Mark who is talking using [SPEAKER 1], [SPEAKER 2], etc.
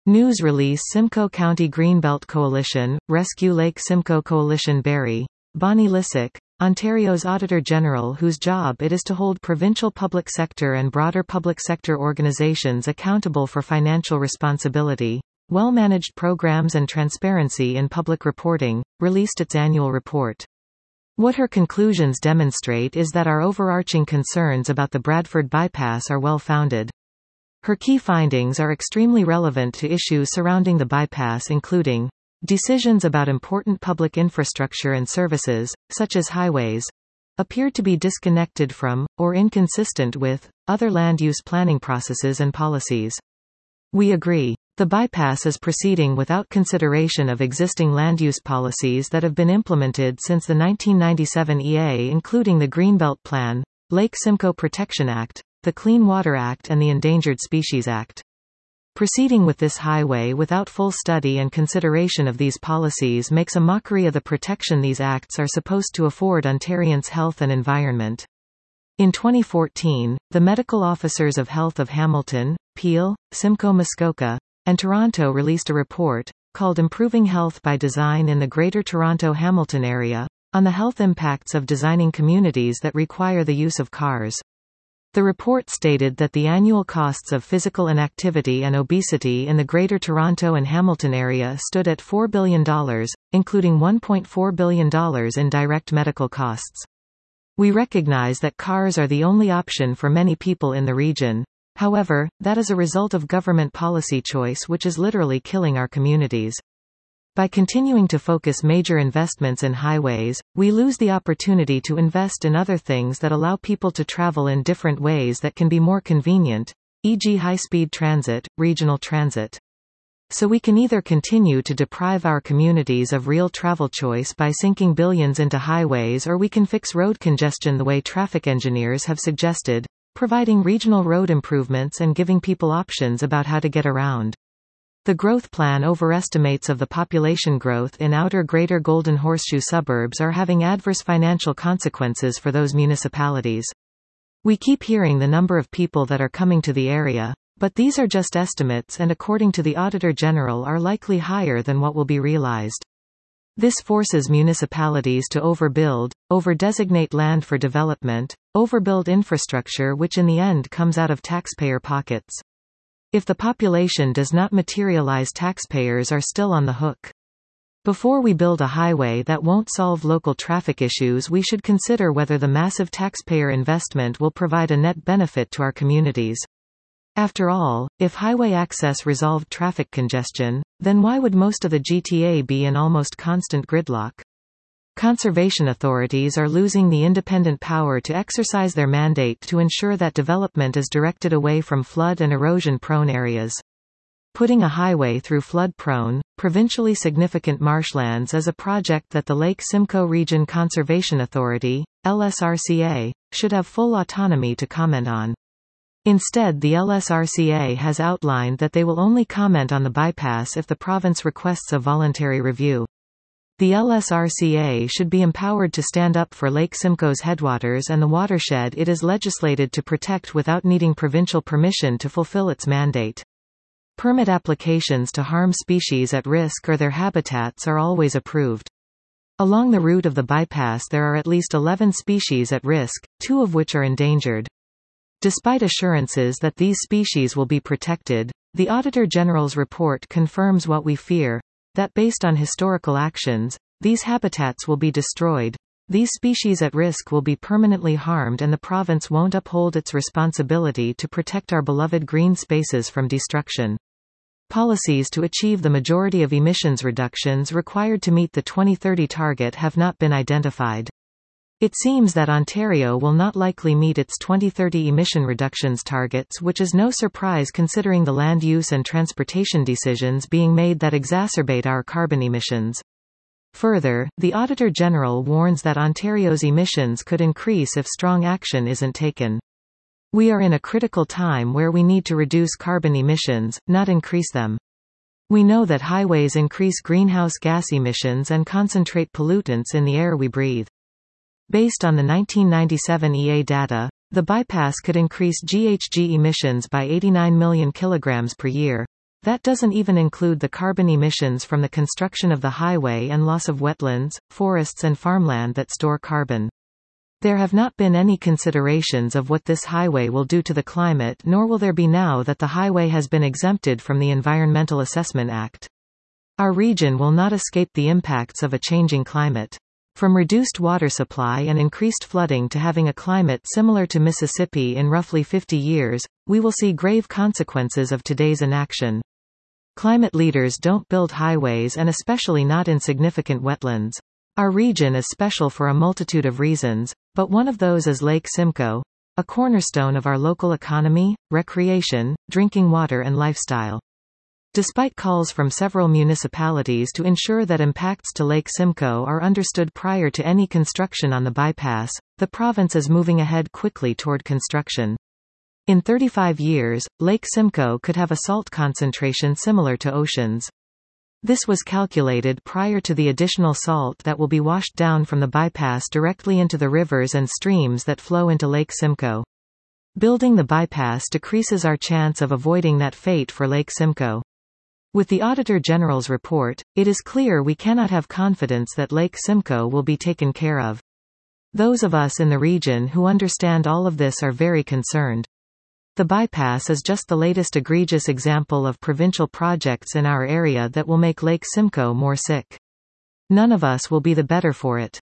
[SPEAKER 1] News release Simcoe County Greenbelt Coalition, Rescue Lake Simcoe Coalition Barrie. Bonnie Lysyk, Ontario's Auditor-General, whose job it is to hold provincial public sector and broader public sector organizations accountable for financial responsibility, well-managed programs and transparency in public reporting, released its annual report. What her conclusions demonstrate is that our overarching concerns about the Bradford bypass are well-founded. Her key findings are extremely relevant to issues surrounding the bypass, including decisions about important public infrastructure and services, such as highways, appear to be disconnected from, or inconsistent with, other land use planning processes and policies. We agree. The bypass is proceeding without consideration of existing land use policies that have been implemented since the 1997 EA, including the Greenbelt Plan, Lake Simcoe Protection Act, the Clean Water Act and the Endangered Species Act. Proceeding with this highway without full study and consideration of these policies makes a mockery of the protection these acts are supposed to afford Ontarians' health and environment. In 2014, the medical officers of health of Hamilton, Peel, Simcoe-Muskoka, and Toronto released a report, called Improving Health by Design in the Greater Toronto-Hamilton Area, on the health impacts of designing communities that require the use of cars. The report stated that the annual costs of physical inactivity and obesity in the Greater Toronto and Hamilton area stood at $4 billion, including $1.4 billion in direct medical costs. We recognize that cars are the only option for many people in the region. However, that is a result of government policy choice which is literally killing our communities. By continuing to focus major investments in highways, we lose the opportunity to invest in other things that allow people to travel in different ways that can be more convenient, e.g. high-speed transit, regional transit. So we can either continue to deprive our communities of real travel choice by sinking billions into highways, or we can fix road congestion the way traffic engineers have suggested, providing regional road improvements and giving people options about how to get around. The growth plan overestimates of the population growth in outer Greater Golden Horseshoe suburbs are having adverse financial consequences for those municipalities. We keep hearing the number of people that are coming to the area, but these are just estimates and according to the Auditor General are likely higher than what will be realized. This forces municipalities to overbuild, over-designate land for development, overbuild infrastructure which in the end comes out of taxpayer pockets. If the population does not materialize, taxpayers are still on the hook. Before we build a highway that won't solve local traffic issues, we should consider whether the massive taxpayer investment will provide a net benefit to our communities. After all, if highway access resolved traffic congestion, then why would most of the GTA be in almost constant gridlock? Conservation authorities are losing the independent power to exercise their mandate to ensure that development is directed away from flood and erosion-prone areas. Putting a highway through flood-prone, provincially significant marshlands is a project that the Lake Simcoe Region Conservation Authority, LSRCA, should have full autonomy to comment on. Instead, the LSRCA has outlined that they will only comment on the bypass if the province requests a voluntary review. The LSRCA should be empowered to stand up for Lake Simcoe's headwaters and the watershed it is legislated to protect without needing provincial permission to fulfill its mandate. Permit applications to harm species at risk or their habitats are always approved. Along the route of the bypass there are at least 11 species at risk, 2 of which are endangered. Despite assurances that these species will be protected, the Auditor General's report confirms what we fear, that based on historical actions, these habitats will be destroyed, these species at risk will be permanently harmed, and the province won't uphold its responsibility to protect our beloved green spaces from destruction. Policies to achieve the majority of emissions reductions required to meet the 2030 target have not been identified. It seems that Ontario will not likely meet its 2030 emission reductions targets, which is no surprise considering the land use and transportation decisions being made that exacerbate our carbon emissions. Further, the Auditor General warns that Ontario's emissions could increase if strong action isn't taken. We are in a critical time where we need to reduce carbon emissions, not increase them. We know that highways increase greenhouse gas emissions and concentrate pollutants in the air we breathe. Based on the 1997 EA data, the bypass could increase GHG emissions by 89 million kilograms per year, That doesn't even include the carbon emissions from the construction of the highway and loss of wetlands, forests and farmland that store carbon. There have not been any considerations of what this highway will do to the climate, nor will there be now that the highway has been exempted from the Environmental Assessment Act. Our region will not escape the impacts of a changing climate. From reduced water supply and increased flooding to having a climate similar to Mississippi in roughly 50 years, we will see grave consequences of today's inaction. Climate leaders don't build highways, and especially not in significant wetlands. Our region is special for a multitude of reasons, but one of those is Lake Simcoe, a cornerstone of our local economy, recreation, drinking water and lifestyle. Despite calls from several municipalities to ensure that impacts to Lake Simcoe are understood prior to any construction on the bypass, the province is moving ahead quickly toward construction. In 35 years, Lake Simcoe could have a salt concentration similar to oceans. This was calculated prior to the additional salt that will be washed down from the bypass directly into the rivers and streams that flow into Lake Simcoe. Building the bypass decreases our chance of avoiding that fate for Lake Simcoe. With the Auditor General's report, it is clear we cannot have confidence that Lake Simcoe will be taken care of. Those of us in the region who understand all of this are very concerned. The bypass is just the latest egregious example of provincial projects in our area that will make Lake Simcoe more sick. None of us will be the better for it.